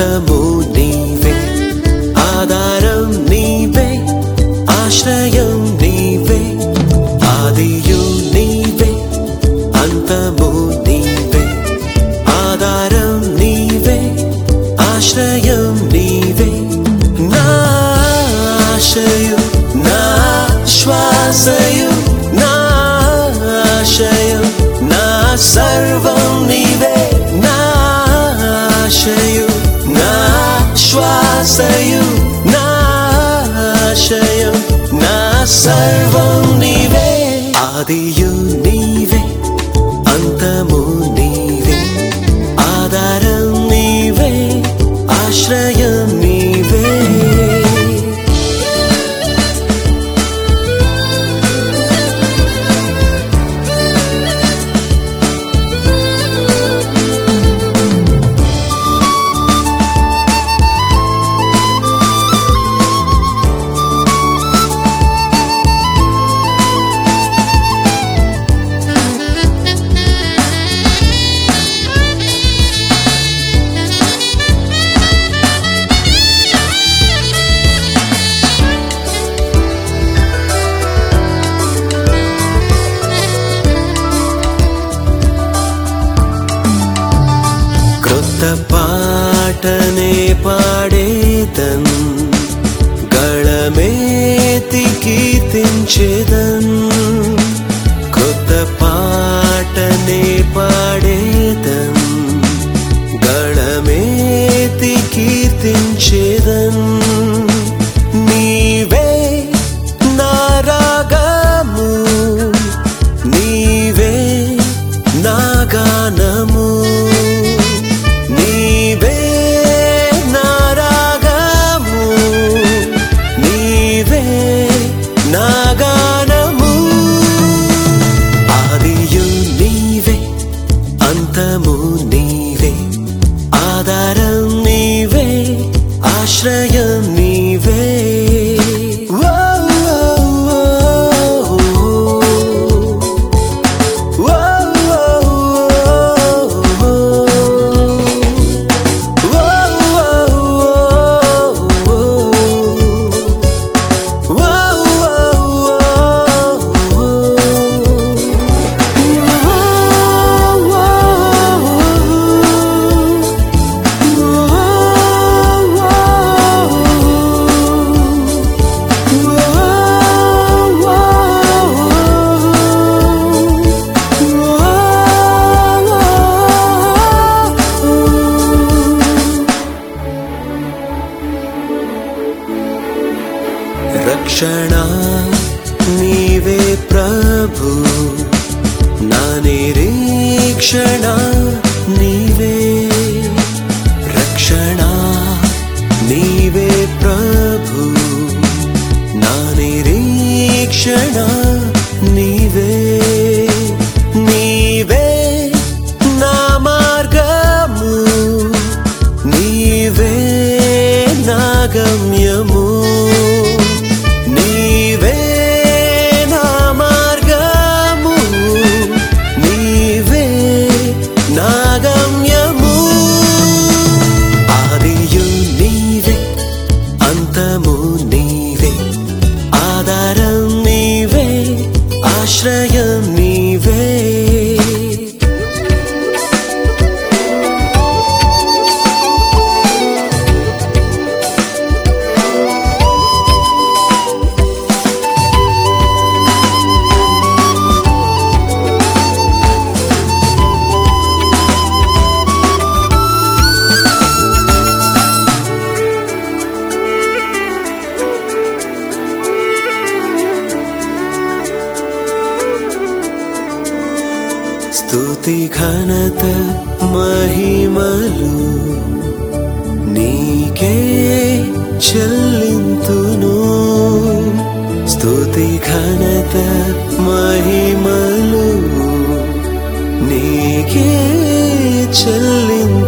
అంతము నీవే, ఆధారం నీవే, ఆశ్రయం నీవే, ఆదియు నీవే, అంతము నీవే, ఆధారం నీవే, ఆశ్రయం నీవే, నా ఆశయు నా శ్వాసయు నా ఆశయం నా సర్వం నీవే, నా ఆశయు నా శ్వాసయు నా ఆశయం నా సర్వం నీవే, ఆదియు నీవే, అంతము నీవే, ఆధారం నీవే, ఆశ్రయం నీవే. పాటనే పాడేదన్, గళమేతి కీర్తించేదన్, కొత్త పాటనే పాడేదన్, గళమేతి కీర్తించేదన్, నీవే నా రాగము, నీవే నా గానము, నీవే నా రాగము, నీవే నా గానము, ఆదియు నీవే, అంతము నీవే, ఆధారం నీవే, ఆశ్రయం నీవే. రక్షణ నీవే ప్రభు, నా నిరీక్షణ నీవే, రక్షణ నీవే ప్రభు, నా నిరీక్షణ నీవే, నీవే నా మార్గము, నీవే నా గమ్యము, నీవే నా మార్గము, నీవే నా గమ్యము, ఆదియు నీవే, అంతము నీవే, ఆధారం నీవే, ఆశ్రయం నీవే. స్తుతి ఘనత మహిమలు నీకే చెల్లింతును, స్తుతి ఘనత మహిమలు నీకే చెల్లింతును.